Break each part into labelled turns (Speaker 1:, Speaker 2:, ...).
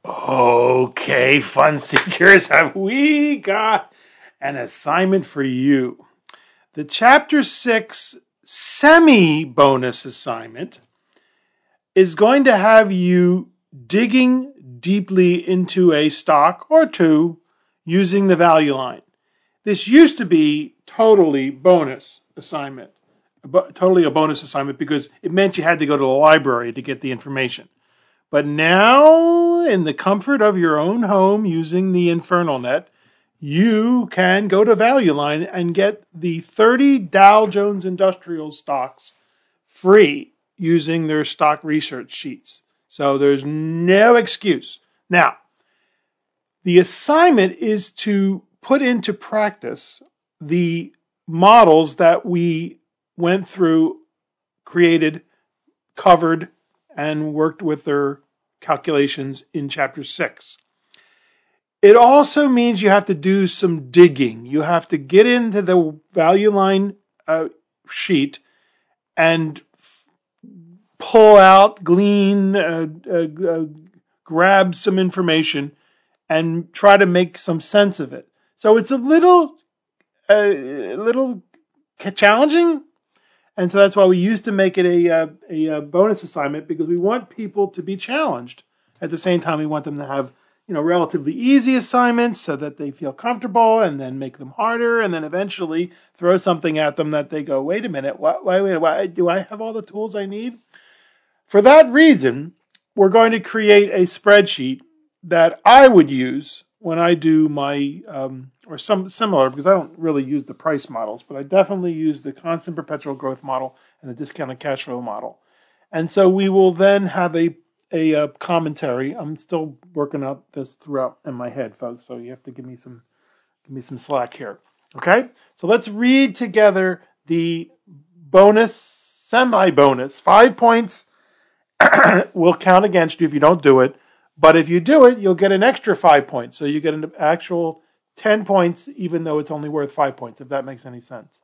Speaker 1: Okay, fun seekers, have we got an assignment for you? The Chapter 6 semi-bonus assignment is going to have you digging deeply into a stock or two using the value line. This used to be totally a bonus assignment because it meant you had to go to the library to get the information. But now, in the comfort of your own home using the Infernal Net, you can go to Value Line and get the 30 Dow Jones Industrial stocks free using their stock research sheets. So there's no excuse. Now, the assignment is to put into practice the models that we went through, created, covered, and worked with their calculations in Chapter 6. It also means you have to do some digging. You have to get into the value line sheet and pull out, glean, grab some information and try to make some sense of it. So it's a little challenging. And so that's why we used to make it a bonus assignment, because we want people to be challenged. At the same time, we want them to have relatively easy assignments so that they feel comfortable, and then make them harder, and then eventually throw something at them that they go, wait a minute, why do I have all the tools I need? For that reason, we're going to create a spreadsheet that I would use when I do my, or some similar, because I don't really use the price models, but I definitely use the constant perpetual growth model and the discounted cash flow model. And so we will then have a commentary. I'm still working out this throughout in my head, folks, so you have to give me some slack here. Okay? So let's read together the bonus, semi-bonus. 5 points will count against you if you don't do it. But if you do it, you'll get an extra 5 points. So you get an actual 10 points, even though it's only worth 5 points, if that makes any sense.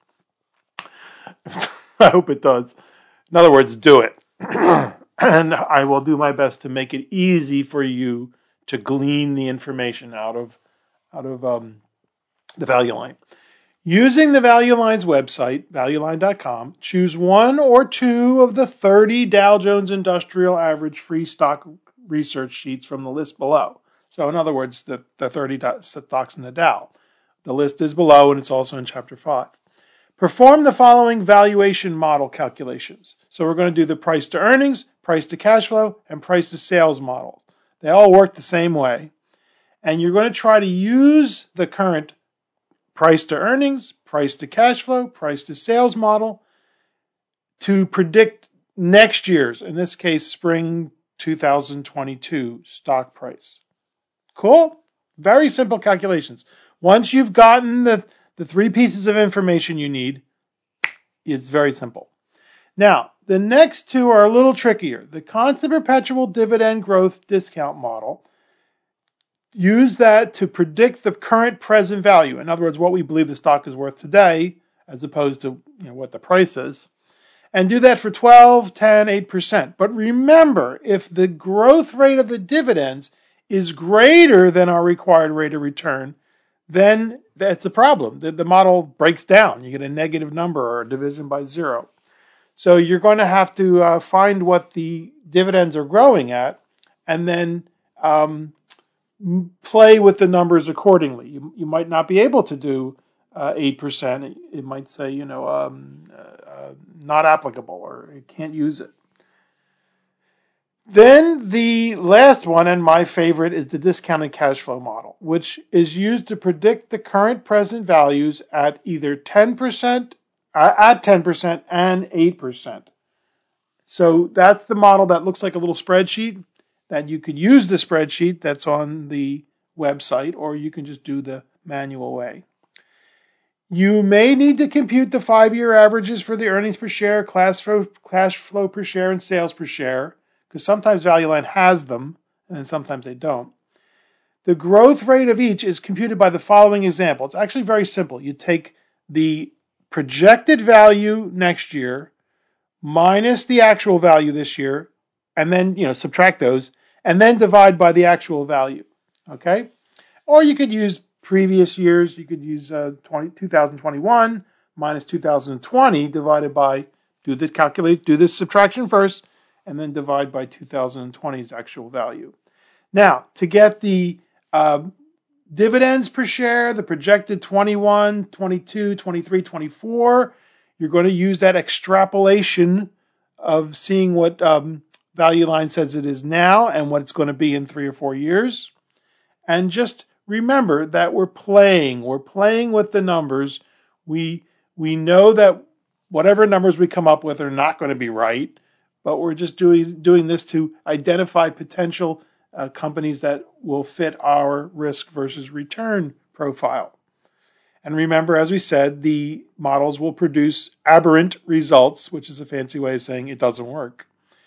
Speaker 1: I hope it does. In other words, do it. And I will do my best to make it easy for you to glean the information out of the Value Line. Using the Value Line's website, valueline.com, choose one or two of the 30 Dow Jones Industrial Average free stock research sheets from the list below. So in other words, the 30 stocks in the Dow. The list is below, and it's also in Chapter 5. Perform the following valuation model calculations. So we're going to do the price to earnings, price to cash flow, and price to sales models. They all work the same way. And you're going to try to use the current price to earnings, price to cash flow, price to sales model to predict next year's, in this case, spring 2022 stock price. Cool? Very simple calculations. Once you've gotten the 3 pieces of information you need, it's very simple. Now, the next 2 are a little trickier. The constant perpetual dividend growth discount model, use that to predict the current present value. In other words, what we believe the stock is worth today, as opposed to what the price is. And do that for 12, 10, 8%. But remember, if the growth rate of the dividends is greater than our required rate of return, then that's a problem. The model breaks down. You get a negative number or a division by 0. So you're going to have to find what the dividends are growing at, and then play with the numbers accordingly. You might not be able to do 8%. It might say, not applicable, or you can't use it. Then the last one, and my favorite, is the discounted cash flow model, which is used to predict the current present values at either 10%, and 8%. So that's the model that looks like a little spreadsheet, that you could use the spreadsheet that's on the website, or you can just do the manual way. You may need to compute the 5-year averages for the earnings per share, cash flow per share, and sales per share, because sometimes Value Line has them, and sometimes they don't. The growth rate of each is computed by the following example. It's actually very simple. You take the projected value next year minus the actual value this year, and then subtract those, and then divide by the actual value. Okay? Or you could use previous years. You could use 2021 minus 2020 divided by, do this subtraction first, and then divide by 2020's actual value. Now, to get the dividends per share, the projected 21, 22, 23, 24, you're going to use that extrapolation of seeing what Value Line says it is now and what it's going to be in 3 or 4 years. And just remember that we're playing with the numbers. We know that whatever numbers we come up with are not going to be right, but we're just doing this to identify potential companies that will fit our risk versus return profile. And remember, as we said, the models will produce aberrant results, which is a fancy way of saying it doesn't work.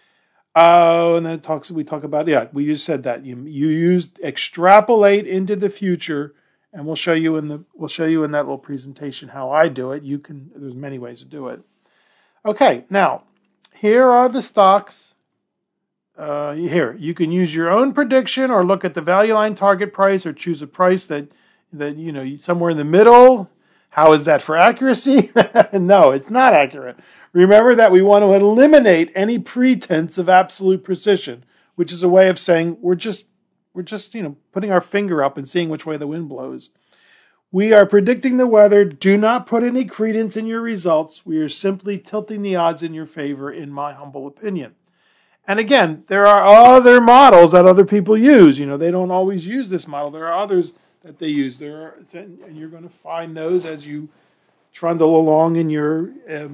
Speaker 1: And then we talk about, we just said that you used extrapolate into the future, and we'll show you in that little presentation how I do it. There's many ways to do it. Okay, now here are the stocks. Here you can use your own prediction or look at the Value Line target price or choose a price that somewhere in the middle. How is that for accuracy? No, it's not accurate. Remember that we want to eliminate any pretense of absolute precision, which is a way of saying we're just putting our finger up and seeing which way the wind blows. We are predicting the weather. Do not put any credence in your results. We are simply tilting the odds in your favor, in my humble opinion. And again, there are other models that other people use. They don't always use this model. There are others that they use. And you're going to find those as you trundle along in your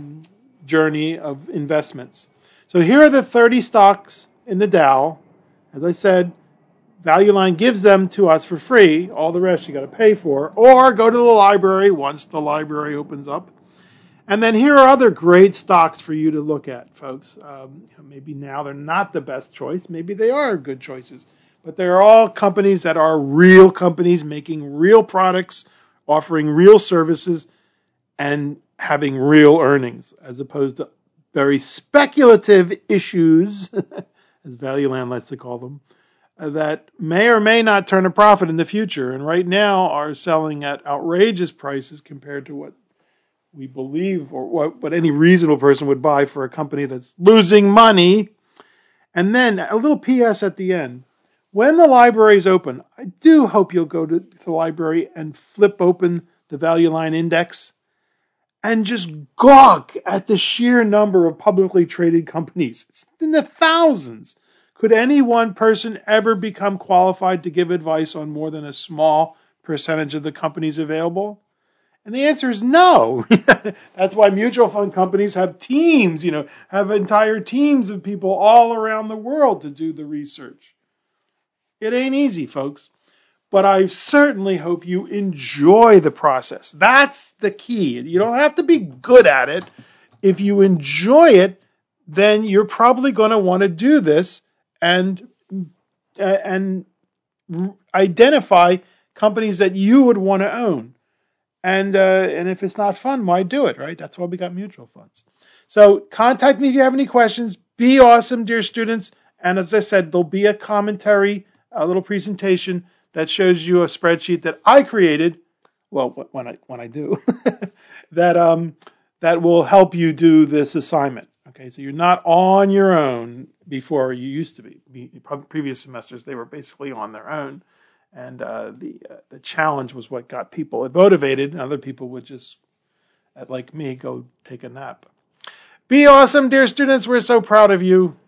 Speaker 1: journey of investments. So here are the 30 stocks in the Dow. As I said, Value Line gives them to us for free. All the rest you got to pay for, or go to the library once the library opens up. And then here are other great stocks for you to look at, folks. Maybe now they're not the best choice. Maybe they are good choices. But they're all companies that are real companies making real products, offering real services, and having real earnings, as opposed to very speculative issues, as Value Line likes to call them, that may or may not turn a profit in the future, and right now are selling at outrageous prices compared to what we believe or what any reasonable person would buy for a company that's losing money. And then a little PS at the end. When the library is open, I do hope you'll go to the library and flip open the Value Line Index and just gawk at the sheer number of publicly traded companies. It's in the thousands. Could any one person ever become qualified to give advice on more than a small percentage of the companies available? And the answer is no. That's why mutual fund companies have teams, have entire teams of people all around the world to do the research. It ain't easy, folks. But I certainly hope you enjoy the process. That's the key. You don't have to be good at it. If you enjoy it, then you're probably going to want to do this and identify companies that you would want to own. And if it's not fun, why do it, right? That's why we got mutual funds. So contact me if you have any questions. Be awesome, dear students. And as I said, there'll be a commentary, a little presentation that shows you a spreadsheet that I created. Well, when I do, that will help you do this assignment. Okay, so you're not on your own before you used to be. Previous semesters, they were basically on their own. And the challenge was what got people motivated, and other people would just, like me, go take a nap. Be awesome, dear students. We're so proud of you.